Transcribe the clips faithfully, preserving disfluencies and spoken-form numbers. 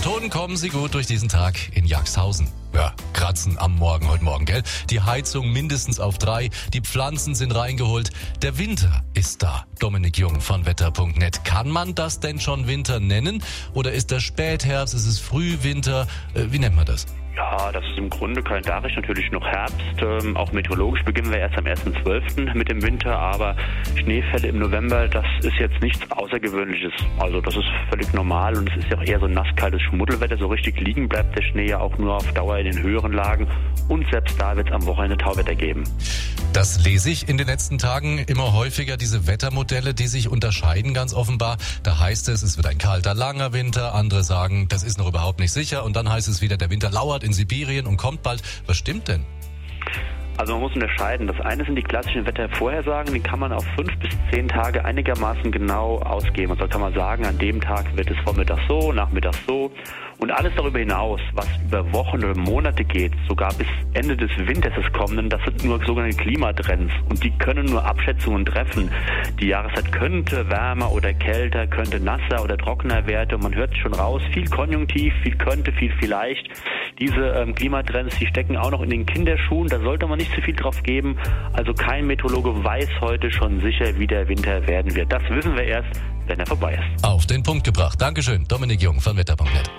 Ton kommen Sie gut durch diesen Tag in Jaxhausen. Ja, kratzen am Morgen heute Morgen, gell? Die Heizung mindestens auf drei, die Pflanzen sind reingeholt. Der Winter ist da. Dominik Jung von wetter punkt net. Kann man das denn schon Winter nennen? Oder ist das Spätherbst, ist es Frühwinter? Äh, wie nennt man das? Ja, das ist im Grunde kalendarisch natürlich noch Herbst. Ähm, auch meteorologisch beginnen wir erst am ersten zwölften mit dem Winter, aber Schneefälle im November, das ist jetzt nichts Außergewöhnliches. Also das ist völlig normal und es ist ja auch eher so nasskaltes Schmuddelwetter. So richtig liegen bleibt der Schnee ja auch nur auf Dauer in den höheren Lagen und selbst da wird es am Wochenende Tauwetter geben. Das lese ich in den letzten Tagen immer häufiger, diese Wettermodelle, die sich unterscheiden ganz offenbar. Da heißt es, es wird ein kalter, langer Winter. Andere sagen, das ist noch überhaupt nicht sicher. Und dann heißt es wieder, der Winter lauert in Sibirien und kommt bald. Was stimmt denn? Also man muss unterscheiden. Das eine sind die klassischen Wettervorhersagen, die kann man auf fünf bis zehn Tage einigermaßen genau ausgeben. Also kann man sagen, an dem Tag wird es vormittags so, nachmittags so. Und alles darüber hinaus, was über Wochen oder Monate geht, sogar bis Ende des Winters des kommenden, das sind nur sogenannte Klimatrends. Und die können nur Abschätzungen treffen. Die Jahreszeit könnte wärmer oder kälter, könnte nasser oder trockener werden. Und man hört es schon raus, viel Konjunktiv, viel könnte, viel vielleicht. Diese ähm, Klimatrends, die stecken auch noch in den Kinderschuhen. Da sollte man nicht zu viel drauf geben. Also kein Meteorologe weiß heute schon sicher, wie der Winter werden wird. Das wissen wir erst, wenn er vorbei ist. Auf den Punkt gebracht. Dankeschön, Dominik Jung von wetter punkt net.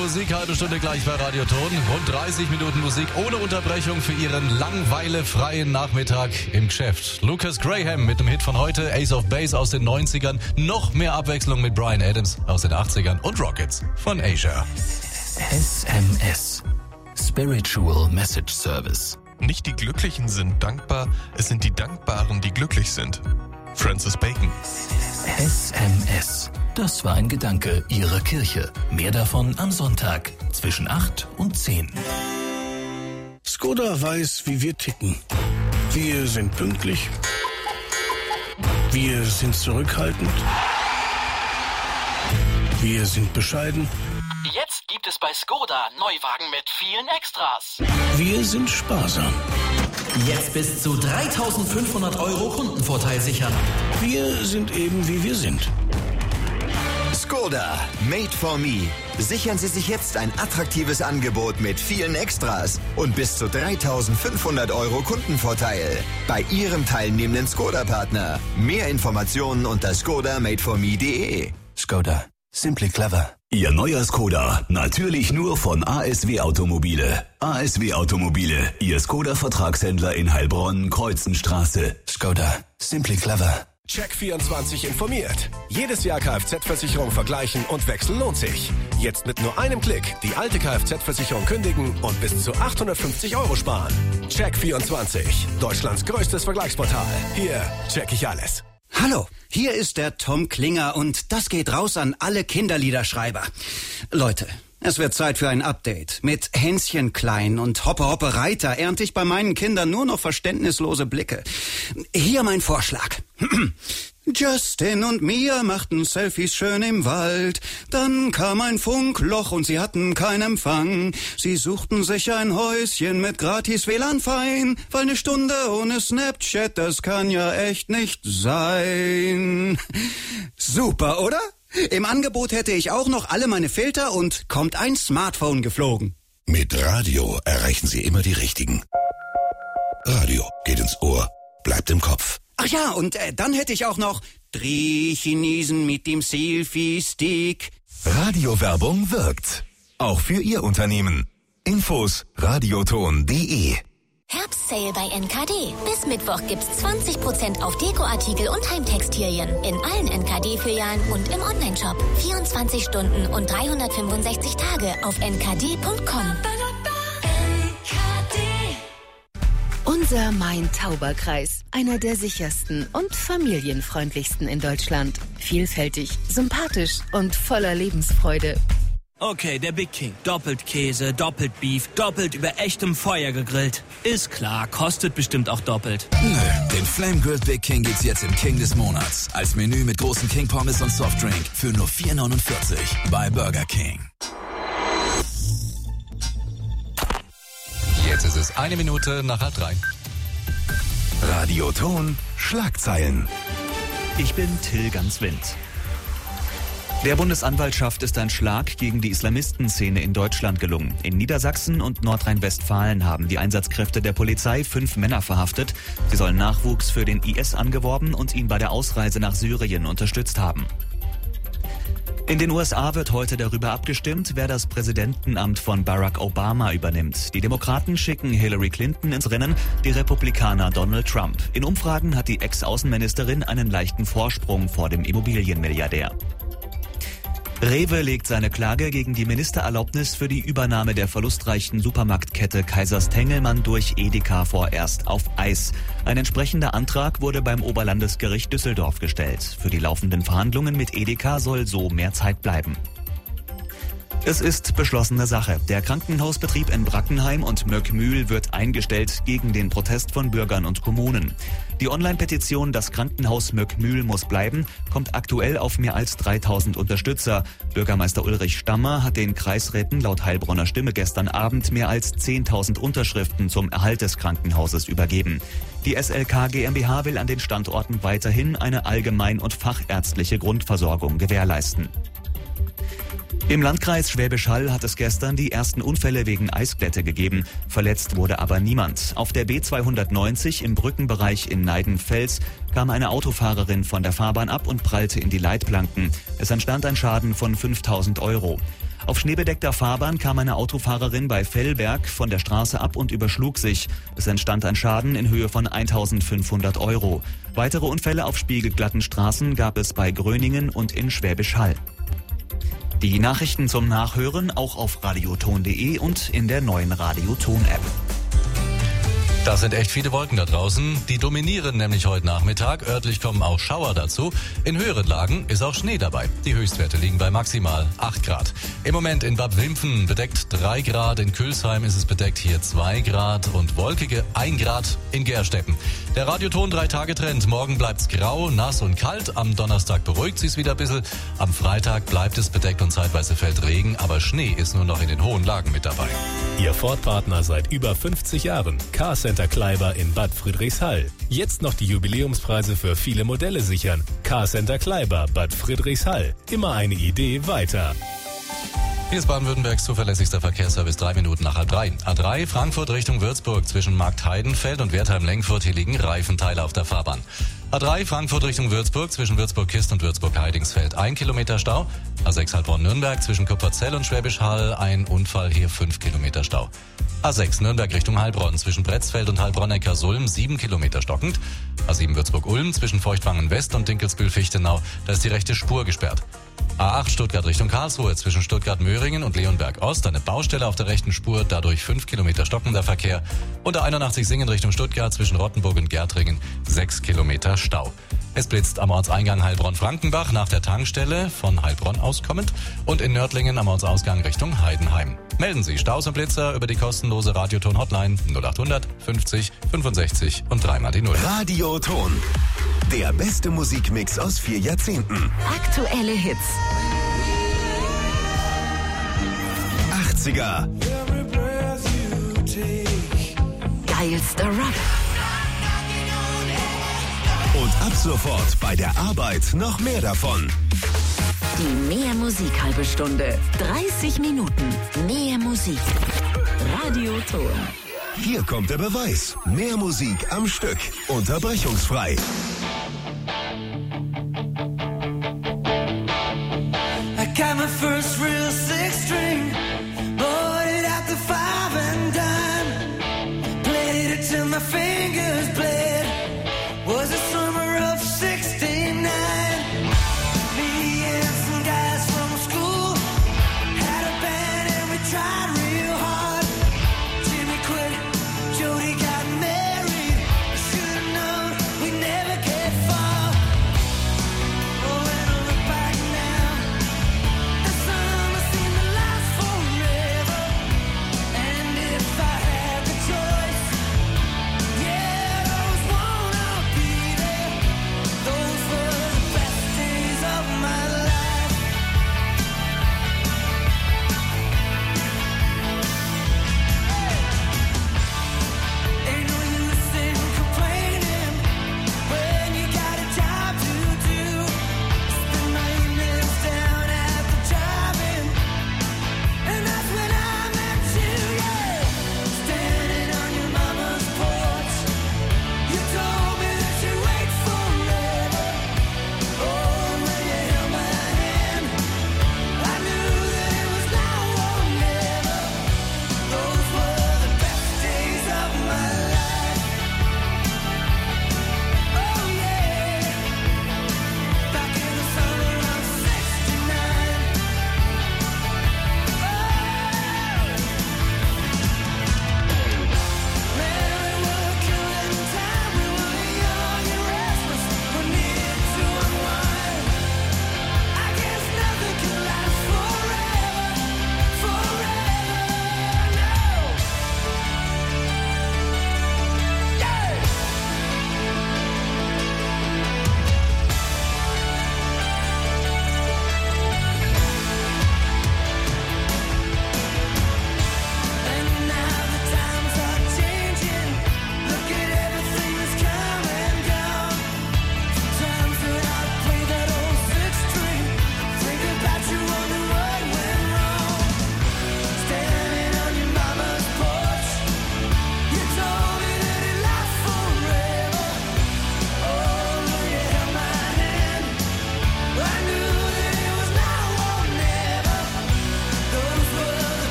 Musik, halbe Stunde gleich bei Radioton. Rund dreißig Minuten Musik ohne Unterbrechung für Ihren langweilefreien Nachmittag im Geschäft. Lucas Graham mit dem Hit von heute, Ace of Base aus den neunzigern. Noch mehr Abwechslung mit Bryan Adams aus den achtzigern und Rockets von Asia. S M S. Spiritual Message Service. Nicht die Glücklichen sind dankbar, es sind die Dankbaren, die glücklich sind. Francis Bacon. S M S. Das war ein Gedanke Ihrer Kirche. Mehr davon am Sonntag zwischen acht und zehn. Skoda weiß, wie wir ticken. Wir sind pünktlich. Wir sind zurückhaltend. Wir sind bescheiden. Jetzt gibt es bei Skoda Neuwagen mit vielen Extras. Wir sind sparsam. Jetzt bis zu dreitausendfünfhundert Euro Kundenvorteil sichern. Wir sind eben, wie wir sind. Skoda, made for me. Sichern Sie sich jetzt ein attraktives Angebot mit vielen Extras und bis zu dreitausendfünfhundert Euro Kundenvorteil bei Ihrem teilnehmenden Skoda-Partner. Mehr Informationen unter skoda made for me punkt de. Skoda. Simply clever. Ihr neuer Skoda, natürlich nur von A S W Automobile. A S W Automobile, Ihr Skoda-Vertragshändler in Heilbronn, Kreuzenstraße. Skoda. Simply clever. Check vierundzwanzig informiert. Jedes Jahr Kfz-Versicherung vergleichen und wechseln lohnt sich. Jetzt mit nur einem Klick die alte Kfz-Versicherung kündigen und bis zu achthundertfünfzig Euro sparen. Check vierundzwanzig, Deutschlands größtes Vergleichsportal. Hier check ich alles. Hallo, hier ist der Tom Klinger und das geht raus an alle Kinderliederschreiber. Leute, es wird Zeit für ein Update. Mit Hänschen Klein und Hoppe Hoppe Reiter ernte ich bei meinen Kindern nur noch verständnislose Blicke. Hier mein Vorschlag. Justin und Mia machten Selfies schön im Wald. Dann kam ein Funkloch und sie hatten keinen Empfang. Sie suchten sich ein Häuschen mit gratis W L A N fein, weil eine Stunde ohne Snapchat, das kann ja echt nicht sein. Super, oder? Im Angebot hätte ich auch noch alle meine Filter und kommt ein Smartphone geflogen. Mit Radio erreichen Sie immer die Richtigen. Radio geht ins Ohr, bleibt im Kopf. Ach ja, und äh, dann hätte ich auch noch drei Chinesen mit dem Selfie-Stick. Radiowerbung wirkt. Auch für Ihr Unternehmen. Infos radioton punkt de. Herbstsale bei N K D. Bis Mittwoch gibt's zwanzig Prozent auf Dekoartikel und Heimtextilien. In allen N K D-Filialen und im Onlineshop. vierundzwanzig Stunden und dreihundertfünfundsechzig Tage auf n k d punkt com. Unser Main-Tauber-Kreis, einer der sichersten und familienfreundlichsten in Deutschland. Vielfältig, sympathisch und voller Lebensfreude. Okay, der Big King. Doppelt Käse, doppelt Beef, doppelt über echtem Feuer gegrillt. Ist klar, kostet bestimmt auch doppelt. Nö, den Flame Grilled Big King gibt's jetzt im King des Monats. Als Menü mit großen King Pommes und Softdrink für nur vier neunundvierzig bei Burger King. Jetzt ist es eine Minute nach halb drei. Radioton Schlagzeilen. Ich bin Till Ganswind. Der Bundesanwaltschaft ist ein Schlag gegen die Islamistenszene in Deutschland gelungen. In Niedersachsen und Nordrhein-Westfalen haben die Einsatzkräfte der Polizei fünf Männer verhaftet. Sie sollen Nachwuchs für den I S angeworben und ihn bei der Ausreise nach Syrien unterstützt haben. In den U S A wird heute darüber abgestimmt, wer das Präsidentenamt von Barack Obama übernimmt. Die Demokraten schicken Hillary Clinton ins Rennen, die Republikaner Donald Trump. In Umfragen hat die Ex-Außenministerin einen leichten Vorsprung vor dem Immobilienmilliardär. Rewe legt seine Klage gegen die Ministererlaubnis für die Übernahme der verlustreichen Supermarktkette Kaisers Tengelmann durch Edeka vorerst auf Eis. Ein entsprechender Antrag wurde beim Oberlandesgericht Düsseldorf gestellt. Für die laufenden Verhandlungen mit Edeka soll so mehr Zeit bleiben. Es ist beschlossene Sache. Der Krankenhausbetrieb in Brackenheim und Möckmühl wird eingestellt gegen den Protest von Bürgern und Kommunen. Die Online-Petition "Das Krankenhaus Möckmühl muss bleiben" kommt aktuell auf mehr als dreitausend Unterstützer. Bürgermeister Ulrich Stammer hat den Kreisräten laut Heilbronner Stimme gestern Abend mehr als zehntausend Unterschriften zum Erhalt des Krankenhauses übergeben. Die S L K GmbH will an den Standorten weiterhin eine allgemein- und fachärztliche Grundversorgung gewährleisten. Im Landkreis Schwäbisch Hall hat es gestern die ersten Unfälle wegen Eisglätte gegeben. Verletzt wurde aber niemand. Auf der B zweihundertneunzig im Brückenbereich in Neidenfels kam eine Autofahrerin von der Fahrbahn ab und prallte in die Leitplanken. Es entstand ein Schaden von fünftausend Euro. Auf schneebedeckter Fahrbahn kam eine Autofahrerin bei Vellberg von der Straße ab und überschlug sich. Es entstand ein Schaden in Höhe von eintausendfünfhundert Euro. Weitere Unfälle auf spiegelglatten Straßen gab es bei Gröningen und in Schwäbisch Hall. Die Nachrichten zum Nachhören auch auf radioton punkt de und in der neuen Radioton-App. Das sind echt viele Wolken da draußen. Die dominieren nämlich heute Nachmittag. Örtlich kommen auch Schauer dazu. In höheren Lagen ist auch Schnee dabei. Die Höchstwerte liegen bei maximal acht Grad. Im Moment in Bad Wimpfen bedeckt drei Grad. In Külsheim ist es bedeckt hier zwei Grad und wolkige ein Grad in Gersteppen. Der Radioton drei Tage Trend. Morgen bleibt's grau, nass und kalt. Am Donnerstag beruhigt sich's wieder ein bisschen. Am Freitag bleibt es bedeckt und zeitweise fällt Regen. Aber Schnee ist nur noch in den hohen Lagen mit dabei. Ihr Ford-Partner seit über fünfzig Jahren. Car Center Kleiber in Bad Friedrichshall. Jetzt noch die Jubiläumspreise für viele Modelle sichern. Car Center Kleiber, Bad Friedrichshall. Immer eine Idee weiter. Hier ist Baden-Württembergs zuverlässigster Verkehrsservice, drei Minuten nach halb drei. A drei Frankfurt Richtung Würzburg zwischen Marktheidenfeld und Wertheim-Lengfurt. Hier liegen Reifenteile auf der Fahrbahn. A drei Frankfurt Richtung Würzburg zwischen Würzburg-Kist und Würzburg-Heidingsfeld. Ein Kilometer Stau. A sechs Heilbronn-Nürnberg zwischen Kupferzell und Schwäbisch Hall. Ein Unfall, hier fünf Kilometer Stau. A sechs Nürnberg Richtung Heilbronn zwischen Bretzfeld und Heilbronn-Neckarsulm. sieben Kilometer stockend. A sieben Würzburg-Ulm zwischen Feuchtwangen-West und Dinkelsbühl-Fichtenau. Da ist die rechte Spur gesperrt. A acht Stuttgart Richtung Karlsruhe zwischen Stuttgart-Möhringen und Leonberg-Ost. Eine Baustelle auf der rechten Spur, dadurch fünf Kilometer stockender Verkehr. Und A einundachtzig Singen Richtung Stuttgart zwischen Rottenburg und Gärtringen. sechs Kilometer Stau. Es blitzt am Ortseingang Heilbronn-Frankenbach nach der Tankstelle von Heilbronn auskommend und in Nördlingen am Ortsausgang Richtung Heidenheim. Melden Sie Staus und Blitzer über die kostenlose Radioton-Hotline null achthundert fünfzig fünfundsechzig und dreimal die Null. Radioton. Der beste Musikmix aus vier Jahrzehnten. Aktuelle Hits. achtziger. Geilster Rock. Und ab sofort bei der Arbeit noch mehr davon. Die Mehr Musik halbe Stunde. dreißig Minuten. Mehr Musik. Radioton. Hier kommt der Beweis. Mehr Musik am Stück. Unterbrechungsfrei. I got my first real six string. Bought it at the five and dime. Played it till my fingers bled. Was the summer of sixty-nine. Me and some guys from school had a band and we tried real hard. Jimmy quit, Jody got married. Should've known we'd never get far. Oh, when I look back now, the summer seemed to last forever. And if I had the choice, yeah.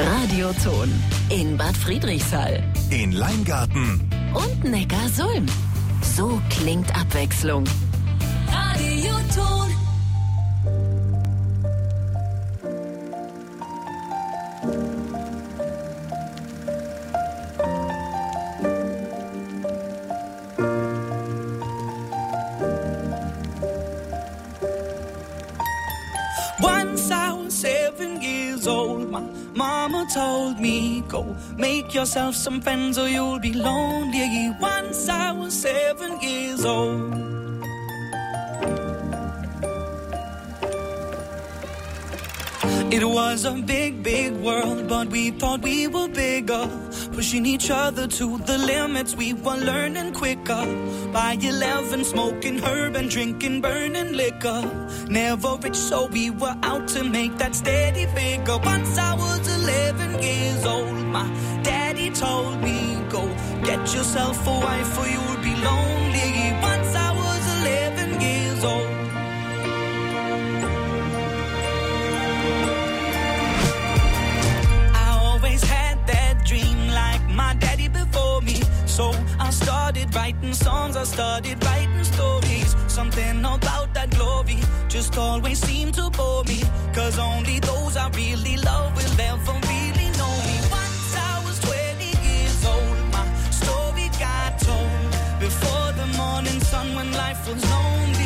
Radioton in Bad Friedrichshall, in Leingarten und Neckarsulm. So klingt Abwechslung. Radioton. Once I was seven years old, my mama told me, go make yourself some friends or you'll be lonely. Once I was seven years old. It was a big, big world, but we thought we were bigger. Pushing each other to the limits, we were learning quicker. By eleven, smoking herb and drinking burning liquor. Never rich, so we were out to make that steady figure. Once I was eleven years old, my daddy told me, go get yourself a wife or you'll be lonely. Once I was eleven years old. My daddy before me, so I started writing songs, I started writing stories. Something about that glory just always seemed to bore me, cause only those I really love will ever really know me. Once I was twenty years old, my story got told before the morning sun when life was lonely.